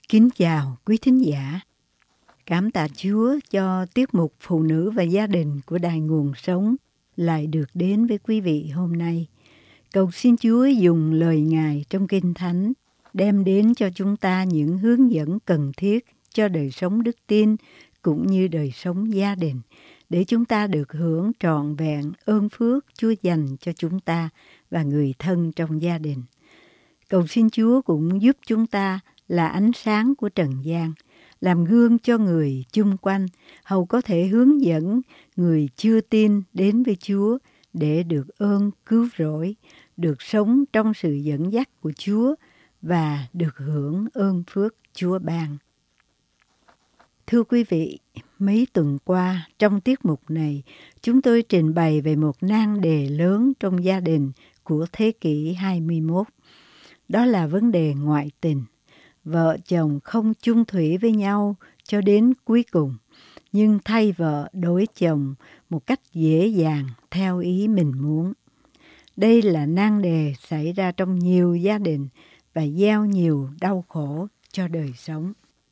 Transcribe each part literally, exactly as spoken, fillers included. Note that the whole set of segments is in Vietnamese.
Kính chào quý thính giả. Cảm tạ Chúa cho tiết mục Phụ nữ và gia đình của Đài Nguồn Sống lại được đến với quý vị hôm nay. Cầu xin Chúa dùng lời Ngài trong Kinh Thánh đem đến cho chúng ta những hướng dẫn cần thiết cho đời sống đức tin cũng như đời sống gia đình, để chúng ta được hưởng trọn vẹn ơn phước Chúa dành cho chúng ta và người thân trong gia đình. Cầu xin Chúa cũng giúp chúng ta là ánh sáng của trần gian, làm gương cho người chung quanh, hầu có thể hướng dẫn người chưa tin đến với Chúa để được ơn cứu rỗi, được sống trong sự dẫn dắt của Chúa và được hưởng ơn phước Chúa ban. Thưa quý vị, mấy tuần qua trong tiết mục này, chúng tôi trình bày về một nan đề lớn trong gia đình của thế kỷ hai mươi mốt. Đó là vấn đề ngoại tình. Vợ chồng không chung thủy với nhau cho đến cuối cùng, nhưng thay vợ đổi chồng một cách dễ dàng theo ý mình muốn. Đây là nan đề xảy ra trong nhiều gia đình và gieo nhiều đau khổ cho đời sống.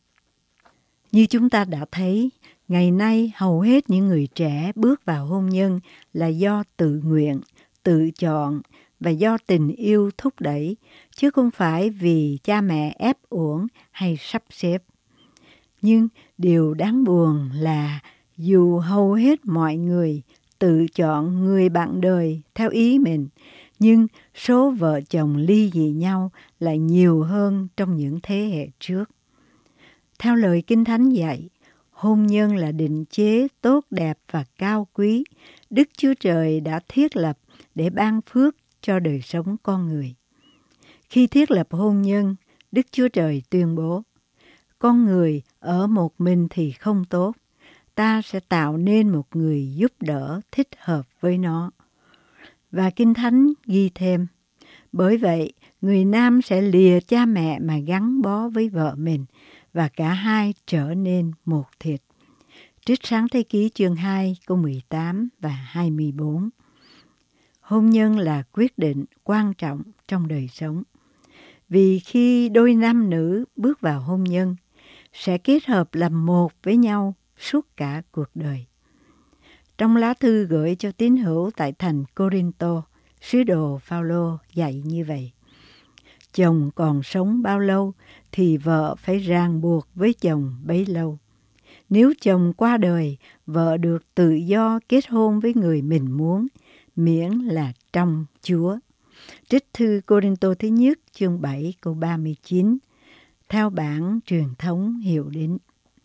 Như chúng ta đã thấy, ngày nay hầu hết những người trẻ bước vào hôn nhân là do tự nguyện, tự chọn và do tình yêu thúc đẩy, chứ không phải vì cha mẹ ép uổng hay sắp xếp. Nhưng điều đáng buồn là dù hầu hết mọi người tự chọn người bạn đời theo ý mình, nhưng số vợ chồng ly dị nhau lại nhiều hơn trong những thế hệ trước. Theo lời Kinh Thánh dạy, hôn nhân là định chế tốt đẹp và cao quý, Đức Chúa Trời đã thiết lập để ban phước cho đời sống con người. Khi thiết lập hôn nhân, Đức Chúa Trời tuyên bố, con người ở một mình thì không tốt, ta sẽ tạo nên một người giúp đỡ thích hợp với nó. Và Kinh Thánh ghi thêm, bởi vậy người nam sẽ lìa cha mẹ mà gắn bó với vợ mình, và cả hai trở nên một thịt. Trích Sáng Thế Ký chương hai câu mười tám và hai mươi bốn. Hôn nhân là quyết định quan trọng trong đời sống. Vì khi đôi nam nữ bước vào hôn nhân, sẽ kết hợp làm một với nhau suốt cả cuộc đời. Trong lá thư gửi cho tín hữu tại thành Cô-rinh-tô, sứ đồ Phao-lô dạy như vậy. Chồng còn sống bao lâu thì vợ phải ràng buộc với chồng bấy lâu. Nếu chồng qua đời, vợ được tự do kết hôn với người mình muốn, miễn là trong Chúa. Trích thư Cô-rinh-tô thứ nhất chương bảy câu ba mươi chín, theo bản truyền thống hiệu đính.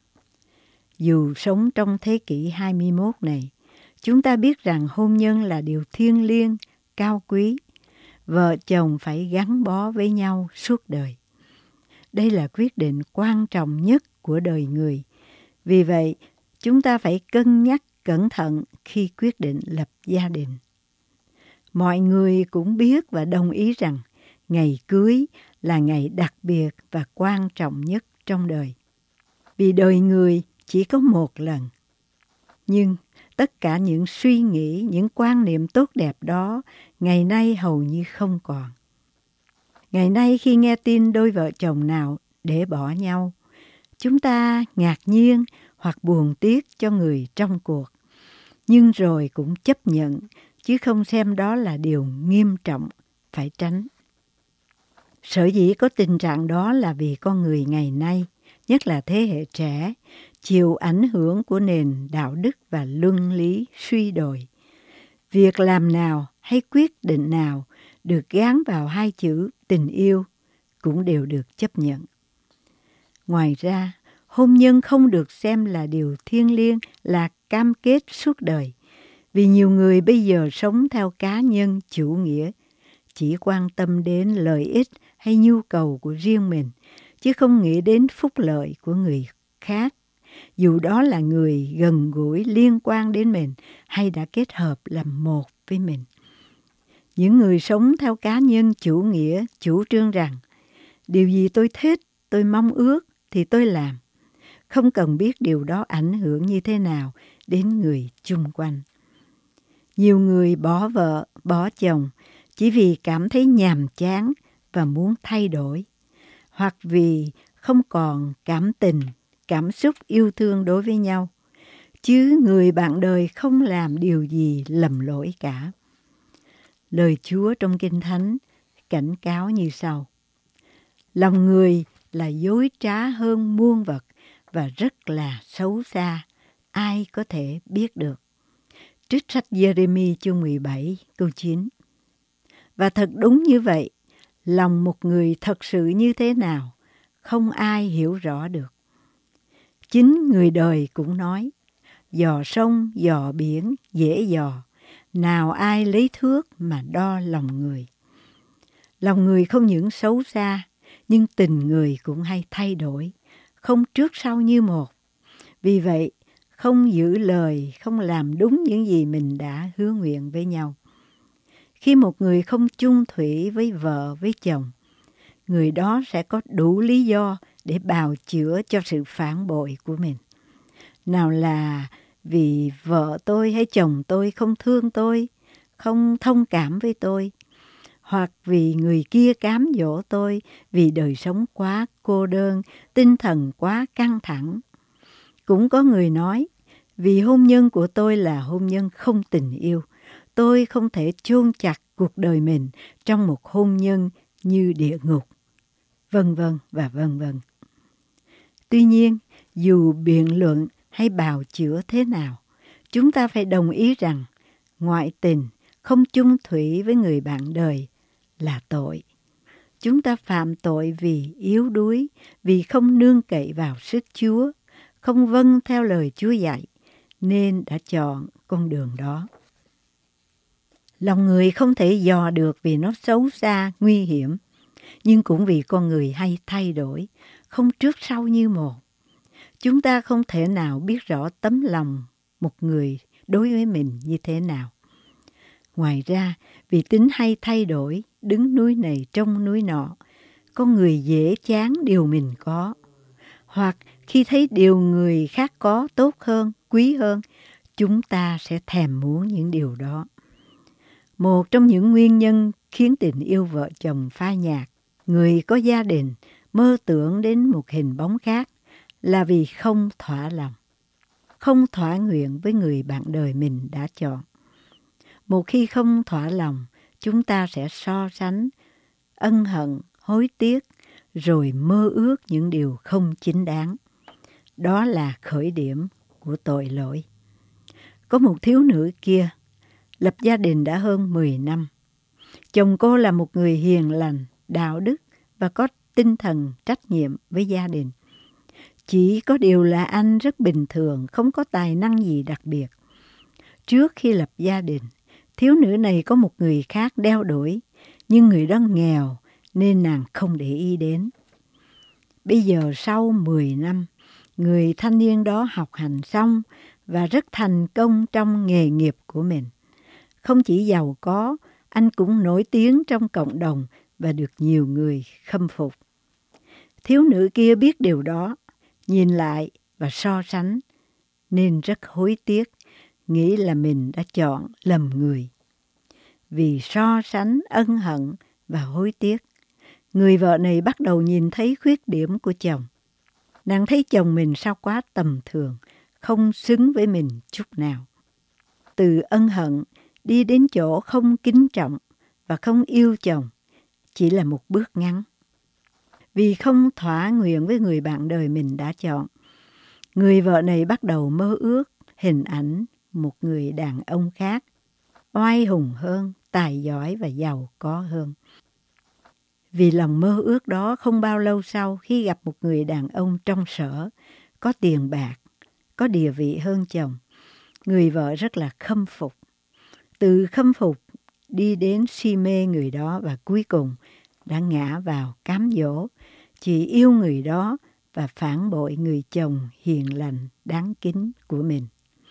Dù sống trong thế kỷ hai mươi mốt này, chúng ta biết rằng hôn nhân là điều thiêng liêng, cao quý. Vợ chồng phải gắn bó với nhau suốt đời. Đây là quyết định quan trọng nhất của đời người. Vì vậy, chúng ta phải cân nhắc cẩn thận khi quyết định lập gia đình. Mọi người cũng biết và đồng ý rằng ngày cưới là ngày đặc biệt và quan trọng nhất trong đời. Vì đời người chỉ có một lần. Nhưng tất cả những suy nghĩ, những quan niệm tốt đẹp đó ngày nay hầu như không còn. Ngày nay khi nghe tin đôi vợ chồng nào để bỏ nhau, chúng ta ngạc nhiên hoặc buồn tiếc cho người trong cuộc. Nhưng rồi cũng chấp nhận, chứ không xem đó là điều nghiêm trọng, phải tránh. Sở dĩ có tình trạng đó là vì con người ngày nay, nhất là thế hệ trẻ, chịu ảnh hưởng của nền đạo đức và luân lý suy đồi. Việc làm nào hay quyết định nào được gán vào hai chữ tình yêu cũng đều được chấp nhận. Ngoài ra, hôn nhân không được xem là điều thiêng liêng, là cam kết suốt đời. Vì nhiều người bây giờ sống theo cá nhân chủ nghĩa, chỉ quan tâm đến lợi ích hay nhu cầu của riêng mình, chứ không nghĩ đến phúc lợi của người khác, dù đó là người gần gũi liên quan đến mình hay đã kết hợp làm một với mình. Những người sống theo cá nhân chủ nghĩa chủ trương rằng điều gì tôi thích, tôi mong ước thì tôi làm, không cần biết điều đó ảnh hưởng như thế nào đến người chung quanh. Nhiều người bỏ vợ, bỏ chồng chỉ vì cảm thấy nhàm chán và muốn thay đổi, hoặc vì không còn cảm tình, cảm xúc yêu thương đối với nhau, chứ người bạn đời không làm điều gì lầm lỗi cả. Lời Chúa trong Kinh Thánh cảnh cáo như sau: lòng người là dối trá hơn muôn vật và rất là xấu xa, ai có thể biết được. Trích sách Giê-rê-mi chương mười bảy câu chín. Và thật đúng như vậy, lòng một người thật sự như thế nào, không ai hiểu rõ được. Chính người đời cũng nói, dò sông, dò biển, dễ dò, nào ai lấy thước mà đo lòng người. Lòng người không những xấu xa, nhưng tình người cũng hay thay đổi, không trước sau như một. Vì vậy, không giữ lời, không làm đúng những gì mình đã hứa nguyện với nhau. Khi một người không chung thủy với vợ, với chồng, người đó sẽ có đủ lý do để bào chữa cho sự phản bội của mình. Nào là vì vợ tôi hay chồng tôi không thương tôi, không thông cảm với tôi, hoặc vì người kia cám dỗ tôi vì đời sống quá cô đơn, tinh thần quá căng thẳng. Cũng có người nói, vì hôn nhân của tôi là hôn nhân không tình yêu, tôi không thể chôn chặt cuộc đời mình trong một hôn nhân như địa ngục, vân vân và vân vân. Tuy nhiên, dù biện luận hay bào chữa thế nào, chúng ta phải đồng ý rằng ngoại tình, không chung thủy với người bạn đời là tội. Chúng ta phạm tội vì yếu đuối, vì không nương cậy vào sức Chúa, không vâng theo lời Chúa dạy, nên đã chọn con đường đó. Lòng người không thể dò được vì nó xấu xa, nguy hiểm, nhưng cũng vì con người hay thay đổi, không trước sau như một. Chúng ta không thể nào biết rõ tấm lòng một người đối với mình như thế nào. Ngoài ra, vì tính hay thay đổi, đứng núi này trông núi nọ, con người dễ chán điều mình có. Hoặc khi thấy điều người khác có tốt hơn, quý hơn, chúng ta sẽ thèm muốn những điều đó. Một trong những nguyên nhân khiến tình yêu vợ chồng phai nhạt, người có gia đình mơ tưởng đến một hình bóng khác là vì không thỏa lòng, không thỏa nguyện với người bạn đời mình đã chọn. Một khi không thỏa lòng, chúng ta sẽ so sánh, ân hận, hối tiếc, rồi mơ ước những điều không chính đáng. Đó là khởi điểm của tội lỗi. Có một thiếu nữ kia, lập gia đình đã hơn mười năm. Chồng cô là một người hiền lành, đạo đức và có tinh thần trách nhiệm với gia đình. Chỉ có điều là anh rất bình thường, không có tài năng gì đặc biệt. Trước khi lập gia đình, thiếu nữ này có một người khác đeo đuổi, nhưng người đó nghèo nên nàng không để ý đến. Bây giờ sau mười năm, người thanh niên đó học hành xong và rất thành công trong nghề nghiệp của mình. Không chỉ giàu có, anh cũng nổi tiếng trong cộng đồng và được nhiều người khâm phục. Thiếu nữ kia biết điều đó, nhìn lại và so sánh, nên rất hối tiếc, nghĩ là mình đã chọn lầm người. Vì so sánh, ân hận và hối tiếc, người vợ này bắt đầu nhìn thấy khuyết điểm của chồng. Nàng thấy chồng mình sao quá tầm thường, không xứng với mình chút nào. Từ ân hận đi đến chỗ không kính trọng và không yêu chồng chỉ là một bước ngắn. Vì không thỏa nguyện với người bạn đời mình đã chọn, người vợ này bắt đầu mơ ước hình ảnh một người đàn ông khác, oai hùng hơn, tài giỏi và giàu có hơn. Vì lòng mơ ước đó, không bao lâu sau khi gặp một người đàn ông trong sở, có tiền bạc, có địa vị hơn chồng, người vợ rất là khâm phục. Từ khâm phục đi đến si mê người đó và cuối cùng đã ngã vào cám dỗ, chỉ yêu người đó và phản bội người chồng hiền lành, đáng kính của mình.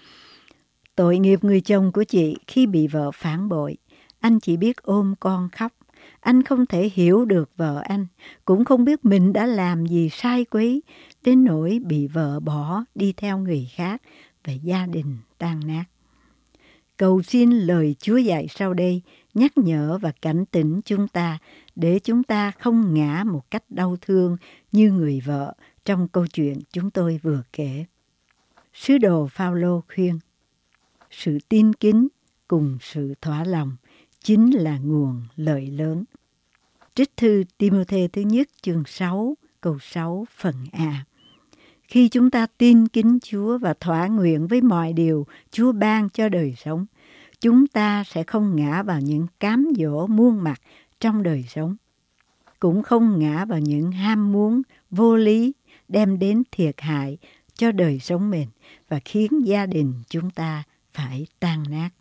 Tội nghiệp người chồng của chị khi bị vợ phản bội, anh chỉ biết ôm con khóc. Anh không thể hiểu được vợ anh, cũng không biết mình đã làm gì sai quấy, đến nỗi bị vợ bỏ đi theo người khác và gia đình tan nát. Cầu xin lời Chúa dạy sau đây nhắc nhở và cảnh tỉnh chúng ta để chúng ta không ngã một cách đau thương như người vợ trong câu chuyện chúng tôi vừa kể. Sứ đồ Phao-lô khuyên, sự tin kính cùng sự thỏa lòng chính là nguồn lợi lớn. Trích thư Ti-mô-thê thứ nhất chương sáu, câu sáu phần A. Khi chúng ta tin kính Chúa và thỏa nguyện với mọi điều Chúa ban cho đời sống, chúng ta sẽ không ngã vào những cám dỗ muôn mặt trong đời sống, cũng không ngã vào những ham muốn vô lý đem đến thiệt hại cho đời sống mình và khiến gia đình chúng ta phải tan nát.